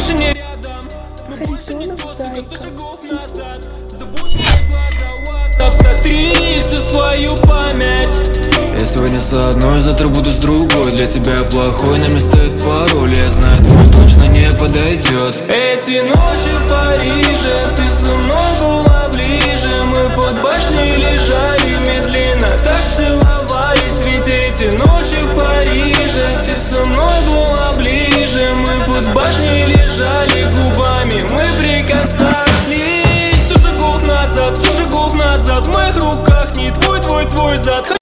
больше не рядом. Мы больше не то, сука, 100 шагов назад. Забудь мои глаза, WhatsApp, сотри всю свою память. Я сегодня с одной, завтра буду с другой. Для тебя плохой, на место этот пароль. Я знаю, твой точно не подойдет. Эти ночи в Париже, ты со мной была ближе. Мы под башней лежали, медленно так целовались. Ведь эти ночи в Париже, ты со мной была ближе. Мы под башней лежали, губами мы прикасались. 100 шагов назад, 100 шагов назад. В моих руках не твой зад.